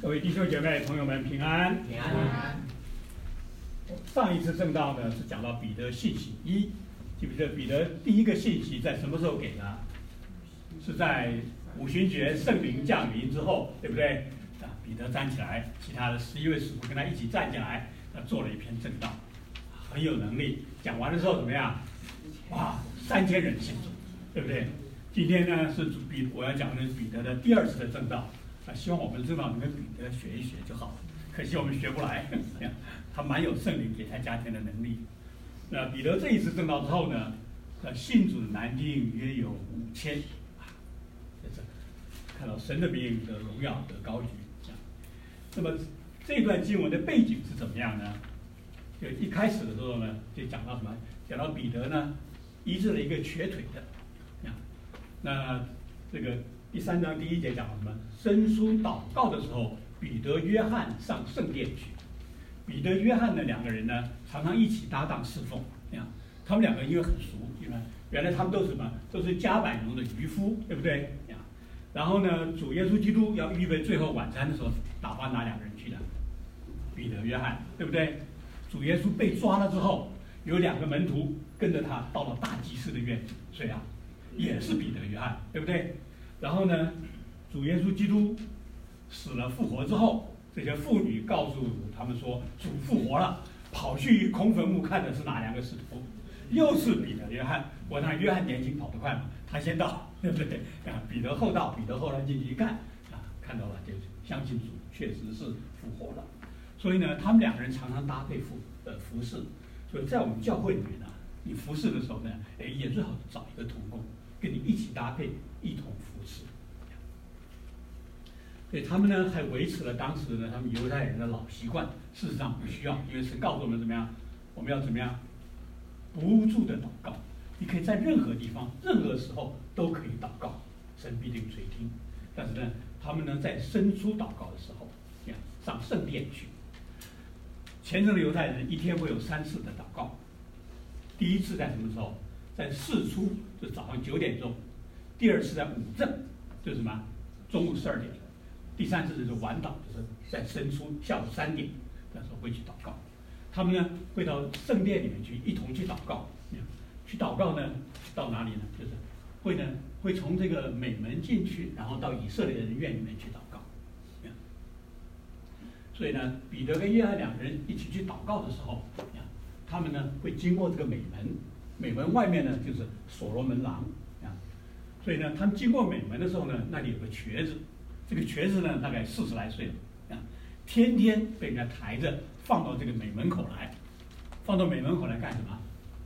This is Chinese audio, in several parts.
各位弟兄姐妹、朋友们，平安！ 平安。 上一次正道呢是讲到彼得信息一，记不记得彼得第一个信息在什么时候给的？是在五旬节圣灵降临之后，对不对？彼得站起来，其他的11位使徒跟他一起站起来，做了一篇正道，很有能力。讲完的时候怎么样？哇，3000人信主，对不对？今天呢是我要讲的是彼得的第2次的正道。希望我们正道能跟彼得学一学就好了，可惜我们学不来。他蛮有圣灵给他加添的能力。那彼得这一次正道之后呢，信主的男丁约有5000，这看到神的名的荣耀的高举。那么这段经文的背景是怎么样呢？就一开始的时候呢，就讲到什么？讲到彼得呢医治了一个瘸腿的。那这个第3章第1节讲什么？申书祷告的时候，彼得、约翰上圣殿去。彼得、约翰呢2个人呢，常常一起搭档侍奉。他们2个因为很熟，因为原来他们都是什么？都是加百农的渔夫，对不对？然后呢，主耶稣基督要预备最后晚餐的时候，打发哪2个人去的？彼得、约翰，对不对？主耶稣被抓了之后，有2个门徒跟着他到了大祭司的院子，所以也是彼得、约翰，对不对？然后呢，主耶稣基督死了复活之后，这些妇女告诉他们说主复活了，跑去空坟墓看的是哪2个使徒？又是彼得、约翰。我让约翰年轻跑得快嘛，他先到，对不对？彼得后到，彼得后来进去一看，看到了就相信主确实是复活了。所以呢，他们2个人常常搭配服侍。所以在我们教会里面呢，你服侍的时候呢，也最好找一个同工跟你一起搭配，一同服侍。所以他们呢还维持了当时呢他们犹太人的老习惯，事实上不需要，因为神告诉我们怎么样，我们要怎么样不住的祷告。你可以在任何地方、任何时候都可以祷告，神必定垂听。但是呢，他们呢在申初祷告的时候，上圣殿去。虔诚的犹太人一天会有3次的祷告。第一次在什么时候？在巳初，就早上9点钟；第2次在午正，就是什么？中午12点；第3次就是晚祷，就是在申初下午3点，那时候会去祷告。他们呢会到圣殿里面去，一同去祷告。去祷告呢，到哪里呢？就是会从这个美门进去，然后到以色列人院里面去祷告。所以呢，彼得跟约翰2个人一起去祷告的时候，他们呢会经过这个美门，美门外面呢就是所罗门廊。所以呢，他们经过美门的时候呢，那里有个瘸子，这个瘸子呢大概40来岁了，天天被人家抬着放到这个美门口来，放到美门口来干什么？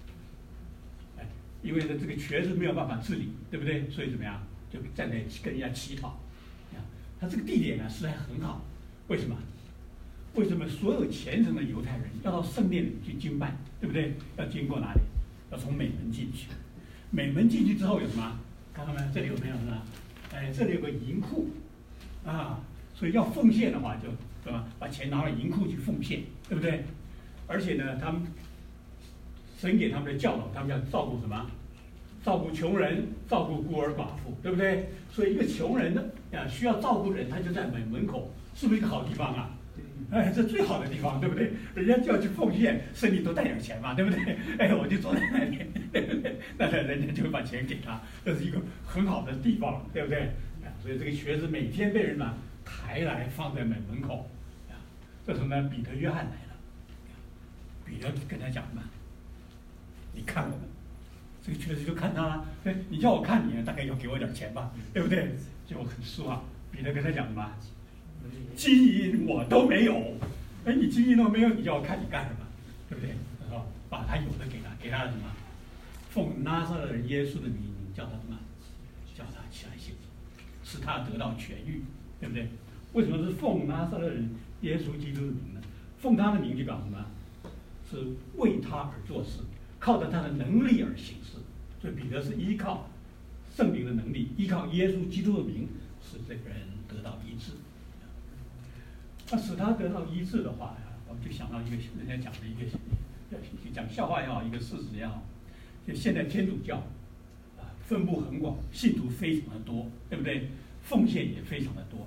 因为呢这个瘸子没有办法自理，对不对？所以怎么样，就站在跟人家乞讨。他这个地点呢实在很好，为什么？为什么所有虔诚的犹太人要到圣殿里去敬拜，对不对？要经过哪里？要从美门进去。美门进去之后有什么？看到没有？这里有没有呢？这里有个银库所以要奉献的话就什么？把钱拿到银库去奉献，对不对？而且呢，他们神给他们的教导，他们要照顾什么？照顾穷人，照顾孤儿寡妇，对不对？所以一个穷人的需要照顾人，他就在门口，是不是一个好地方啊？这最好的地方，对不对？人家就要去奉献，身体多带点钱嘛，对不对？我就坐在那里，对不对？那人家就会把钱给他，这是一个很好的地方，对不对？所以这个瘸子每天被人抬来放在门口。这时候呢，彼得、约翰来了，彼得跟他讲嘛，你看我们。这个瘸子就看他了，你叫我看你，大概要给我点钱吧，对不对？结果很失望。彼得跟他讲什么？金银我都没有，你金银都没有，你叫我看你干什么？对不对？把他有的给他，给他什么？奉拿撒勒人耶稣的名，叫他什么？叫他起来行，使他得到痊愈，对不对？为什么是奉拿撒勒人耶稣基督的名呢？奉他的名就表什么？是为他而做事，靠着他的能力而行事。所以彼得是依靠圣灵的能力，依靠耶稣基督的名，使这个人得到医治。那使他得到医治的话我们就想到一个人家讲的一个讲笑话也好，一个事实也好，就现在天主教分布很广，信徒非常的多，对不对？奉献也非常的多。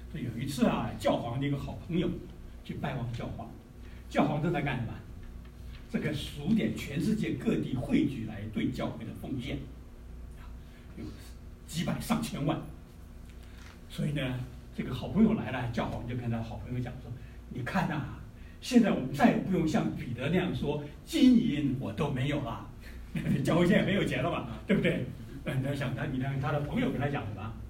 说有一次啊，教皇的一个好朋友去拜望教皇，教皇正在干什么？这个数点全世界各地汇聚来对教会的奉献，有几百上千万。所以呢，这个好朋友来了，教皇就跟他好朋友讲说：“你看呐、现在我们再也不用像彼得那样说金银我都没有了，教会现在没有钱了嘛，对不对？”你想你看他的朋友跟他讲什么？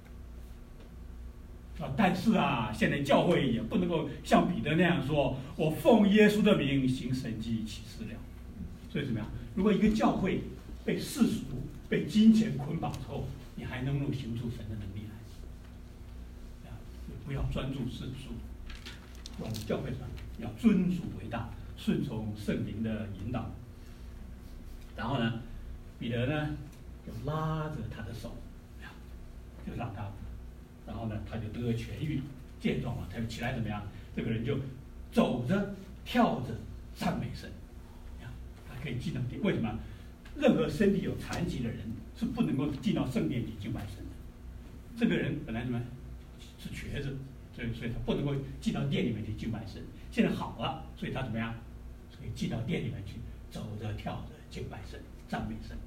但是啊，现在教会也不能够像彼得那样说：“我奉耶稣的名行神迹启示了。”所以怎么样？如果一个教会被世俗、被金钱捆绑之后，你还能够行出神的能力来？不要专注世俗，往教会上要尊主为大，顺从圣灵的引导。然后呢，彼得呢就拉着他的手，就让他。然后呢，他就得痊愈，健壮了，他就起来怎么样？这个人就走着、跳着赞美神，他可以进到殿。为什么？任何身体有残疾的人是不能够进到圣殿里敬拜神的。这个人本来什么是瘸子，所以他不能够进到殿里面去敬拜神。现在好了，所以他怎么样？可以进到殿里面去，走着、跳着敬拜神、赞美神。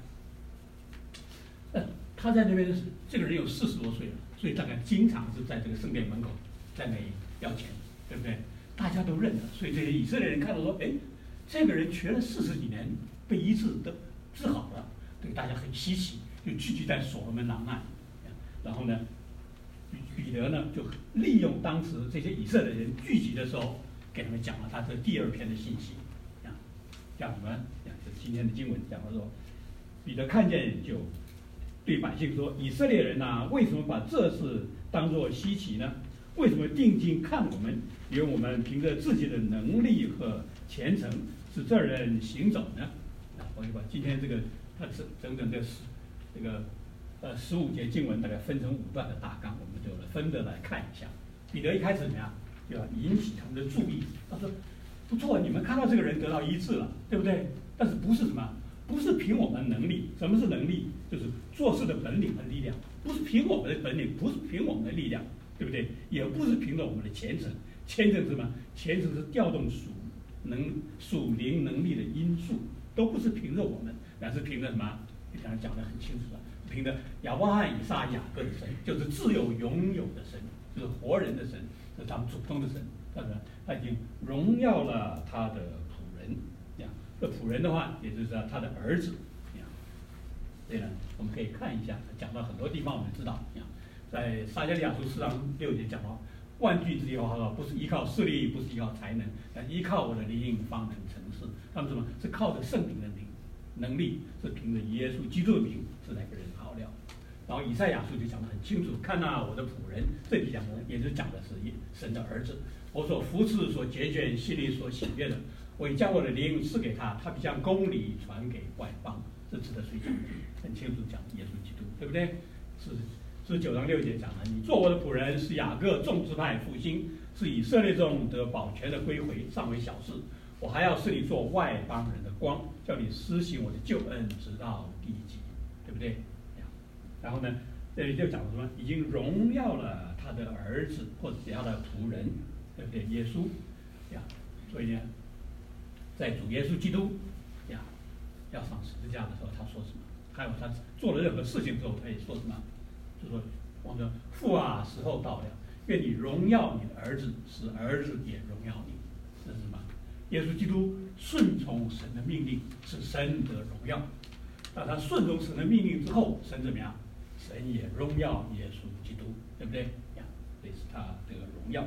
他在那边这个人有40多岁了。所以大概经常是在这个圣殿门口在那里要钱，对不对？大家都认得，所以这些以色列人看到说，哎，这个人瘸了40几年，被医治的治好了，对大家很稀奇，就聚集在所罗门廊那里。然后呢，彼得呢就利用当时这些以色列人聚集的时候，给他们讲了他这第2篇的信息，讲什么？讲就今天的经文讲了说，彼得看见就对百姓说：“以色列人呐、为什么把这事当作稀奇呢？为什么定睛看我们，以为我们凭着自己的能力和虔诚使这人行走呢？”我就把今天这个他整这个15节经文大概分成5段的大纲，我们就分着来看一下。彼得一开始怎么样？就要引起他们的注意。他说：“不错，你们看到这个人得到医治了，对不对？但是不是什么？不是凭我们能力。什么是能力？就是做事的本领和力量。不是凭我们的本领，不是凭我们的力量，对不对？也不是凭着我们的虔诚。虔诚是什么？虔诚是调动属灵能力的因素，都不是凭着我们，而是凭着什么？刚才讲得很清楚了，凭着亚伯拉罕、以撒、雅各的神，就是自有永有的神，就是活人的神，是他们祖宗的神。他已经荣耀了他的仆人。这仆人的话，也就是他的儿子。所以呢，我们可以看一下，讲到很多地方，我们知道，在撒迦利亚书4章6节讲到，万句之耶和华说，不是依靠势力，不是依靠才能，但依靠我的灵方能成事。他们什么？是靠着圣灵的能力，是凭着耶稣基督的名，是那个人好了。然后以赛亚书就讲得很清楚，看呐、我的仆人，这里讲的也是讲的是神的儿子。我所扶持、所拣选、心里所喜悦的，我已将我的灵赐给他，他必将公理传给外邦。这指的谁讲的？很清楚讲耶稣基督，对不对？是9章6节讲了，你做我的仆人，是雅各众支派复兴，是以色列中得保全的归回，尚为小事。我还要使你做外邦人的光，叫你施行我的救恩，直到地极，对不对？然后呢，这里就讲什么？已经荣耀了他的儿子，或者是他的仆人，对不对？耶稣呀，所以呢，在主耶稣基督呀要上十字架的时候，他说什么？还有他做了任何事情之后，他也说什么？就说我们父啊，时候到了，愿你荣耀你的儿子，使儿子也荣耀你。这是什么？耶稣基督顺从神的命令，使神得荣耀。当他顺从神的命令之后，神怎么样？神也荣耀耶稣基督，对不对？这是他这个荣耀。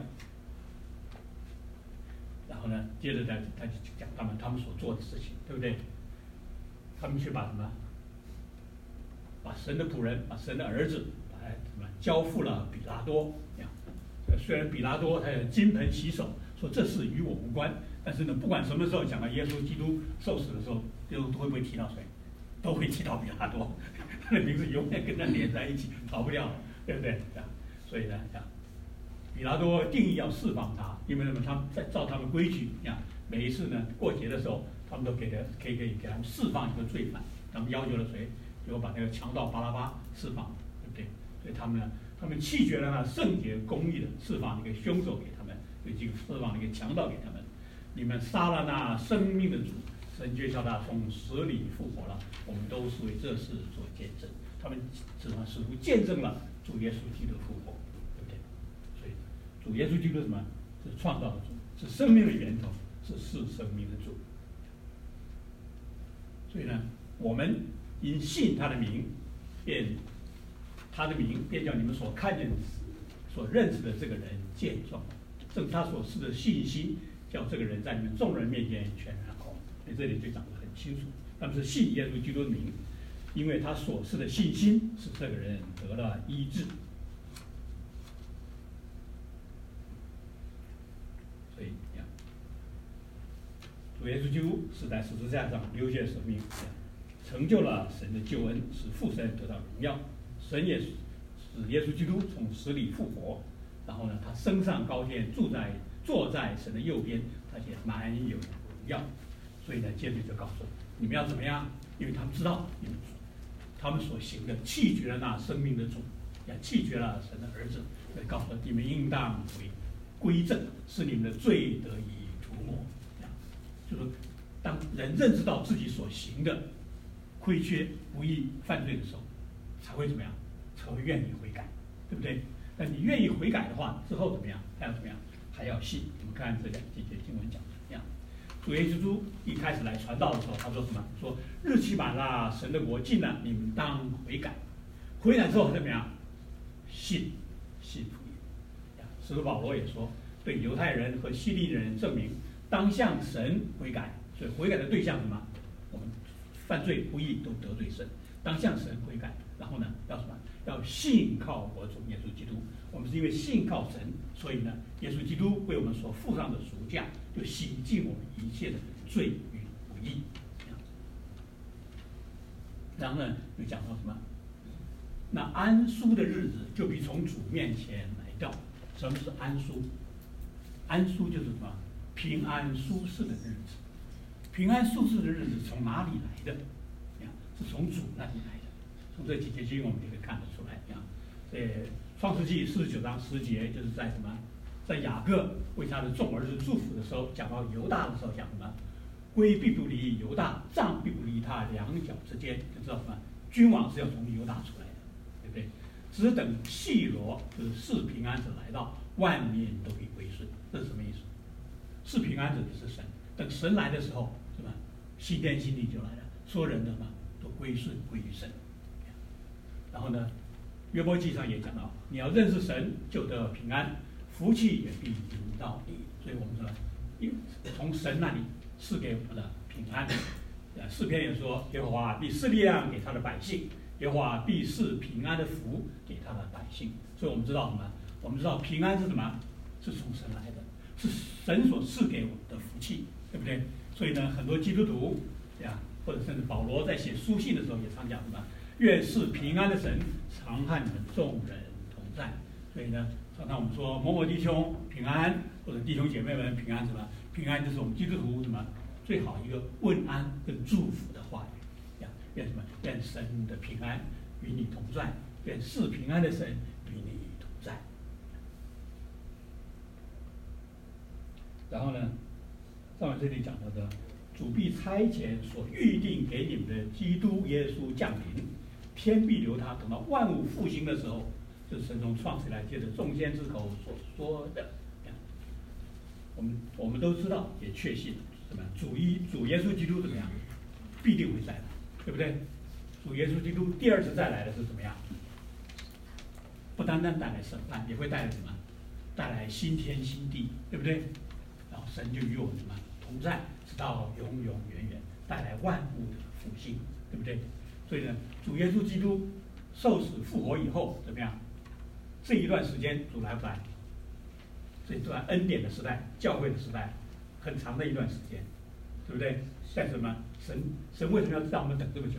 然后呢，接着他就讲他们所做的事情，对不对？他们去把什么？把神的仆人，把神的儿子，把他什么交付了比拉多。虽然比拉多他也金盆洗手，说这事与我无关，但是呢，不管什么时候讲到耶稣基督受死的时候，都会不会提到谁？都会提到比拉多，他的名字永远跟他连在一起，逃不掉，对不对？所以呢，比拉多定义要释放他，因为他们在照他们规矩，每一次呢过节的时候，他们都可以给他们释放一个罪犯，他们要求了谁？就把那个强盗巴拉巴释放，对不对？所以他们呢他们弃绝了那圣洁公义的，释放一个凶手给他们，就释放一个强盗给他们。你们杀了那生命的主，神就叫他从死里复活了。我们都是为这事做见证。他们使徒见证了主耶稣基督的复活，对不对？所以主耶稣基督什么？是创造的主，是生命的源头，是赐生命的主。所以呢，我们因信他的名，他的名便叫你们所看见、所认识的这个人健壮，正他所示的信心，叫这个人在你们众人面前全然好。所以这里就讲得很清楚，他们是信耶稣基督的名，因为他所示的信心使这个人得了医治。所以主耶稣基督是在十字架上流血舍命，成就了神的救恩，使父神得到荣耀。神也使耶稣基督从死里复活，然后呢，他升上高天，坐在神的右边，而且满有荣耀。所以呢，接着就告诉你们要怎么样，因为他们知道他们所行的弃绝了那生命的主，也弃绝了神的儿子，所以告诉你们应当归正，使你们的罪得以涂抹。就是当人认知到自己所行的亏缺、不义、犯罪的时候，才会怎么样？才会愿意悔改，对不对？那你愿意悔改的话，之后怎么样？还要怎么样？还要信。我们看这两节经文讲怎么样？主耶稣一开始来传道的时候，他说什么？说日期满了，神的国近了，你们当悔改。悔改之后怎么样？信福音。使徒保罗也说，对犹太人和希利人证明，当向神悔改。所以悔改的对象是什么？我们犯罪不义都得罪神，当向神悔改。然后呢，要什么？要信靠我主耶稣基督。我们是因为信靠神，所以呢，耶稣基督为我们所付上的赎价，就洗净我们一切的罪与不义。然后呢，又讲到什么？那安舒的日子就必从主面前来到。什么是安舒？安舒就是什么？平安舒适的日子。平安舒适的日子从哪里来的？是从主那里来的。从这几节经我们就可以看得出来。创世纪49章10节就是在什么？在雅各为他的众儿子祝福的时候，讲到犹大的时候讲什么？龟必不离犹大，杖必不离他两脚之间，就知道什么？君王是要从犹大出来的，对不对？只等细罗就是是平安者来到，万民都必归顺。这是什么意思？是平安者就是神，等神来的时候，是吧？新天新地就来了，所有人的嘛都归顺归于神。然后呢，约伯记上也讲到，你要认识神，就得平安，福气也必临到你。所以我们说，从神那里赐给我们的平安。诗篇也说，耶和华必赐力量给他的百姓，耶和华必赐平安的福给他的百姓。所以我们知道什么？我们知道平安是什么？是从神来的，是神所赐给我们的福气，对不对？所以呢，很多基督徒或者甚至保罗在写书信的时候也常讲什么？愿是平安的神常和你们众人同在。所以呢，常常我们说某某弟兄平安，或者弟兄姐妹们平安，什么？平安就是我们基督徒什么最好一个问安跟祝福的话语。愿什么？愿神的平安与你同在，愿是平安的神与你同在。然后呢，上面这里讲到的，主必差遣所预定给你们的基督耶稣降临。天必留他，等到万物复兴的时候，就是神从创始来借着众先之口所说的。我们都知道，也确信什么？主耶稣基督怎么样？必定会再来，对不对？主耶稣基督第二次再来的是怎么样？不单单带来审判，也会带来什么？带来新天新地，对不对？然后神就与我们什么同在，直到永永远远，带来万物的复兴，对不对？所以呢，主耶稣基督受死复活以后怎么样？这一段时间主来不来？这一段恩典的时代、教会的时代，很长的一段时间，对不对？但什么？神为什么要让我们等这么久？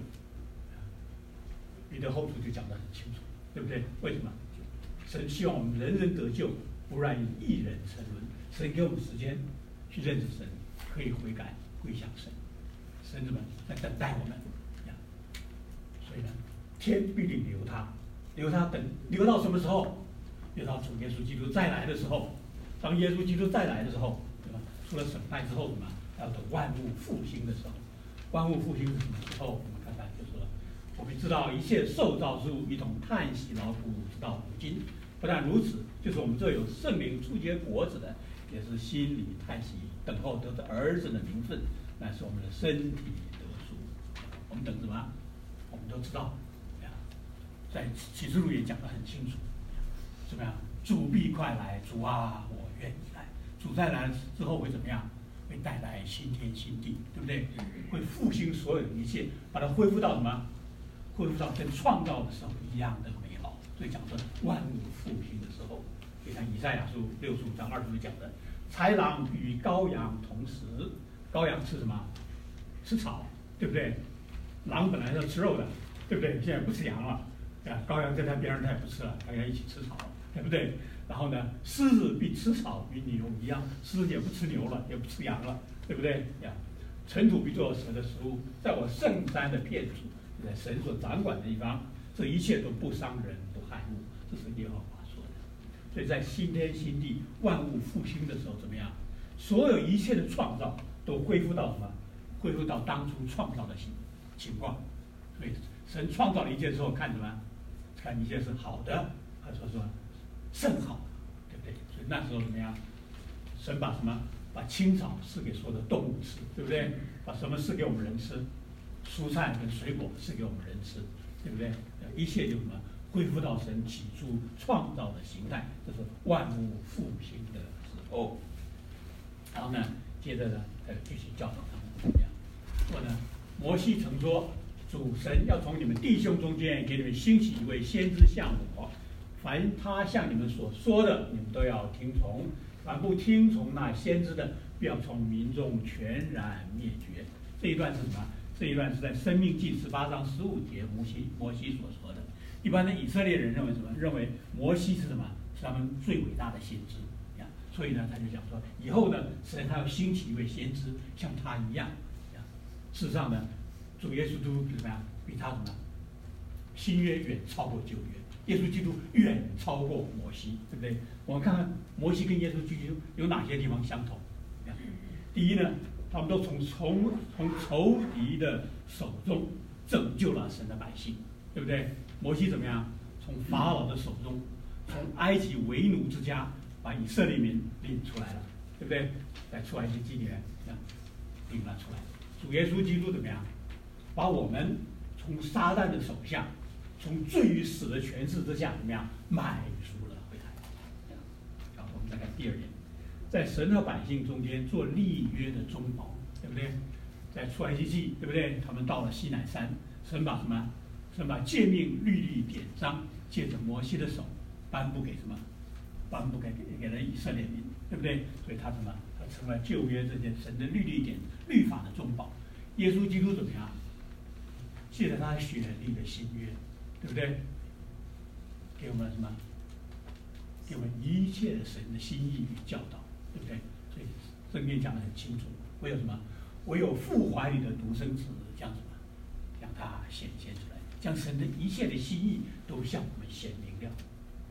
彼得后书就讲得很清楚，对不对？为什么？神希望我们人人得救，不让一人沉沦。神给我们时间去认识神，可以悔改归向神。神怎么在等待我们？所以呢，天必定留他， 留到什么时候？留到主耶稣基督再来的时候。当耶稣基督再来的时候，对吧？除了审判之后，什么？要等万物复兴的时候。万物复兴是什么时候？我们看看就说了，我们知道一切受造之物一同叹息劳苦，直到如今。不但如此，就是我们这有圣灵初结果子的，也是心里叹息，等候得着儿子的名分，乃是我们的身体得赎。我们等什么？我们都知道，在启示录也讲得很清楚，怎么样？主必快来，主啊，我愿意来。主再来之后会怎么样？会带来新天新地，对不对？会复兴所有的一切，把它恢复到什么？恢复到跟创造的时候一样的美好。所以讲说万物复兴的时候，就像以赛亚书65章20节讲的，豺狼与羔羊同食。羔羊吃什么？吃草，对不对？狼本来是吃肉的，对不对？现在不吃羊了，羔羊在他边上他也不吃了，大家一起吃草，对不对？然后呢，狮子必吃草，与牛一样，狮子也不吃牛了，也不吃羊了，对不对？尘土必做蛇的食物，在我圣山的遍处，在神所掌管的地方，这一切都不伤人，不害物，这是耶和华说的。所以在新天新地、万物复兴的时候，怎么样？所有一切的创造都恢复到什么？恢复到当初创造的情况。所以神创造了一切之后，看什么？看一切是好的，他说甚好，对不对？所以那时候怎么样？神把什么？把青草赐给所有的动物吃，对不对？把什么赐给我们人吃？蔬菜跟水果赐给我们人吃，对不对？一切就什么？恢复到神起初创造的形态，这是万物复兴的时候。然后呢，接着呢，继续教导他们怎么样？说呢，摩西曾说，主神要从你们弟兄中间给你们兴起一位先知像我，凡他向你们所说的，你们都要听从；凡不听从那先知的，必要从民众全然灭绝。这一段是什么？这一段是在《申命记》18章15节，摩西所说的。一般的以色列人认为什么？认为摩西是什么？是他们最伟大的先知。所以呢，他就讲说，以后呢，神还要兴起一位先知，像他一样。事实上呢，主耶稣基督怎么样？比他什么？新约远超过旧约，耶稣基督远超过摩西，对不对？我们看看摩西跟耶稣基督有哪些地方相同？第一呢，他们都从仇敌的手中拯救了神的百姓，对不对？摩西怎么样？从法老的手中，从埃及为奴之家。把以色列民领出来了，对不对？在出埃及记里面领了出来。主耶稣基督怎么样？把我们从撒旦的手下，从罪与死的权势之下，怎么样买赎了回来？好，我们再看第二点，在神和百姓中间做立约的中保，对不对？在出埃及记，对不对？他们到了西乃山，神把什么？神把诫命、律例、典章，借着摩西的手颁布给什么？颁布给了以色列民，对不对？所以他什么？他成了旧约这些神的律法的中保。耶稣基督怎么样？借着他的血立的新约，对不对？给我们什么？给我们一切的神的心意与教导，对不对？所以圣经讲得很清楚，唯有什么？唯有父怀里的独生子将什么？将他显现出来，将神的一切的心意都向我们显明了。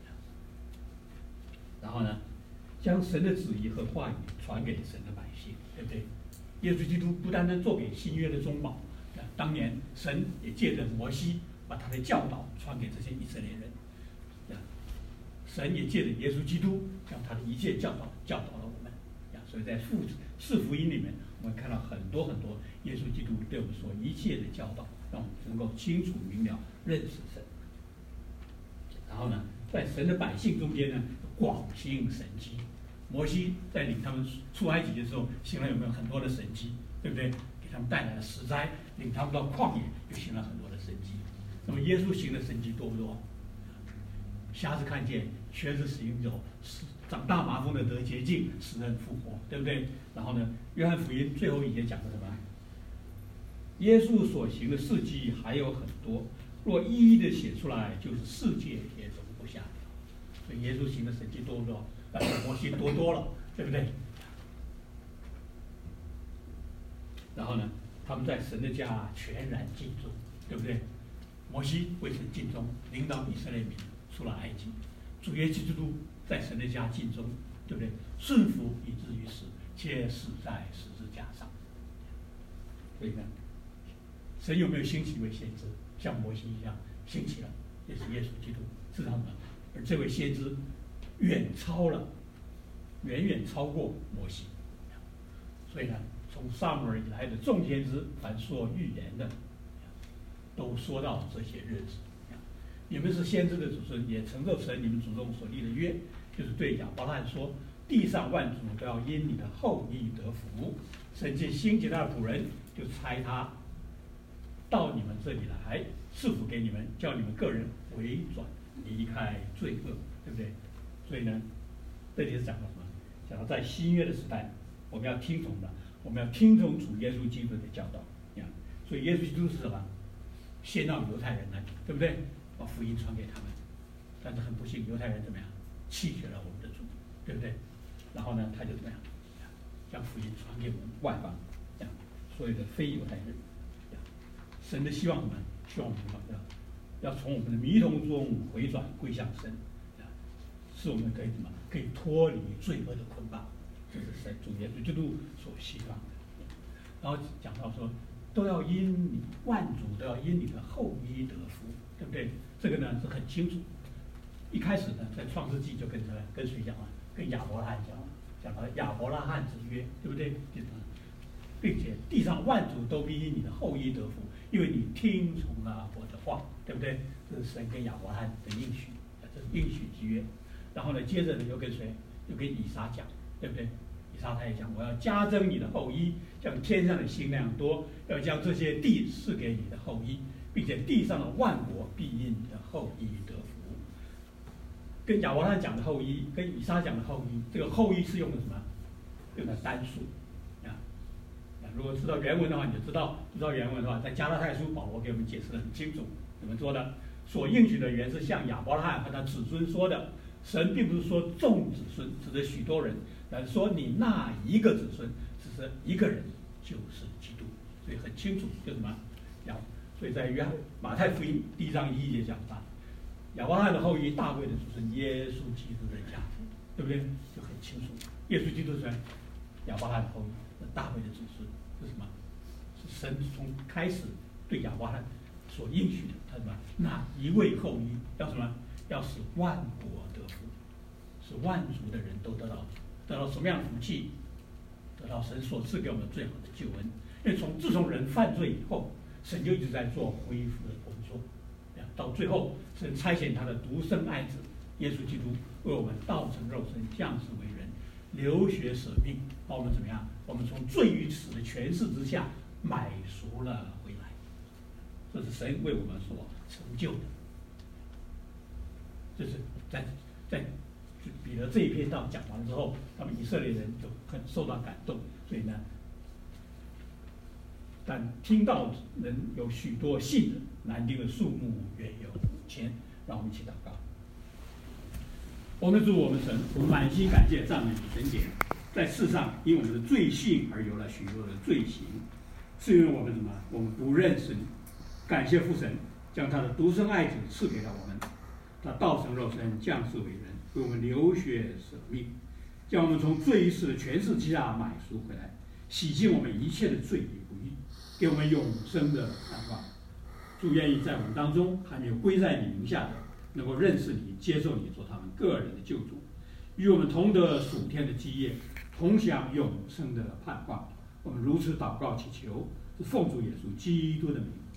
然后呢，将神的旨意和话语传给神的百姓，对不对？耶稣基督不单单做给新约的中保，当年神也借着摩西把他的教导传给这些以色列人，神也借着耶稣基督将他的一切教导了我们，所以在四福音里面，我们看到很多耶稣基督对我们说一切的教导，让我们能够清楚明了认识神。然后呢，在神的百姓中间呢，广行神迹。摩西在领他们出埃及的时候，行了有没有很多的神迹，对不对？给他们带来了10灾，领他们到旷野，又行了很多的神迹。那么耶稣行的神迹多不多？瞎子看见，瘸子行走，长大麻风的得洁净，死人复活，对不对？然后呢，约翰福音最后一节讲的什么？耶稣所行的事迹还有很多，若一一的写出来，就是世界也容不下了。所以耶稣行的神迹多不多？摩西多了，对不对？然后呢，他们在神的家全然敬重，对不对？ 摩西为神尽忠，领导以色列民出了埃及。主耶稣基督在神的家尽忠，对不对？顺服以至于死，且死在十字架上。所以呢，神有没有兴起一位先知，像摩西一样兴起了，也是耶稣基督，是他们。而这位先知远远超过摩西。所以呢，从撒母耳以来的众先知，凡说预言的，都说到这些日子。你们是先知的子孙，也承受神你们祖宗所立的约，就是对亚伯拉罕说：地上万族都要因你的后裔得福。神既兴起他的仆人，就差他到你们这里来，赐福给你们，叫你们个人回转，离开罪恶，对不对？所以呢，这里是讲到什么？讲到在新约的时代，我们要听从的，我们要听从主耶稣基督的教导。所以耶稣基督是什么？先让犹太人来，对不对？把福音传给他们，但是很不幸，犹太人怎么样？弃绝了我们的主，对不对？然后呢，他就怎么样？将福音传给我们外邦，所有的非犹太人。神的希望什么？希望我们要从我们的迷途中回转归向神，使我们可以什么？可以脱离罪恶的捆绑，这是神主耶稣基督所希望的。然后讲到说，都要因你万族都要因你的后裔得福，对不对？这个呢是很清楚。一开始呢，在创世纪就跟谁讲了？跟亚伯拉罕讲了，讲到亚伯拉罕之约，对不对？并且地上万族都必因你的后裔得福，因为你听从了我的话，对不对？这是神跟亚伯拉罕的应许，这是应许之约。然后呢，接着呢又跟谁？又跟以撒讲，对不对？以撒他也讲，我要加增你的后裔，像天上的星那样多，要将这些地赐给你的后裔，并且地上的万国必因你的后裔得福。跟亚伯拉罕讲的后裔，跟以撒讲的后裔，这个后裔是用的什么？用的单数。如果知道原文的话，你就知道；不知道原文的话，在加拉太书保罗给我们解释得很清楚，怎么说的？所应许的原是向亚伯拉罕和他子孙说的。神并不是说众子孙，指的许多人，而是说你那一个子孙，只是一个人，就是基督。所以很清楚，就什么？所以在马太福音第1章1节讲到，亚伯拉罕的后裔，大卫的子孙，耶稣基督的家谱，对不对？就很清楚。耶稣基督是亚伯拉罕的后裔，大卫的子孙。是什么？是神从开始对亚伯拉罕所应许的，他什么？那一位后裔要什么？要使万国得福，使万族的人都得到什么样的福气？得到神所赐给我们最好的救恩。因为自从人犯罪以后，神就一直在做恢复的工作，到最后神差遣他的独生爱子耶稣基督为我们道成肉身，降世为人，流血舍命，把我们怎么样？我们从罪与死的权势之下买赎了回来，这是神为我们所成就的。这是在彼得这一篇道讲完之后，他们以色列人就很受到感动，所以呢，但听到人有许多信的，男丁的数目约有5000。让我们一起祷告。我们主我们神，我们满心感谢赞美你神姐，在世上因我们的罪性而有了许多的罪行，是因为我们什么？我们不认识你。感谢父神将他的独生爱子赐给了我们，他道成肉身，降世为人，为我们流血舍命，将我们从罪与死的权势之下买赎回来，洗净我们一切的罪与不义，给我们永生的盼望。主愿意在我们当中还没有归在你名下的，能够认识你，接受你做他们个人的救主，与我们同得属天的基业，同享永生的盼望。我们如此祷告祈求，是奉主耶稣基督的名。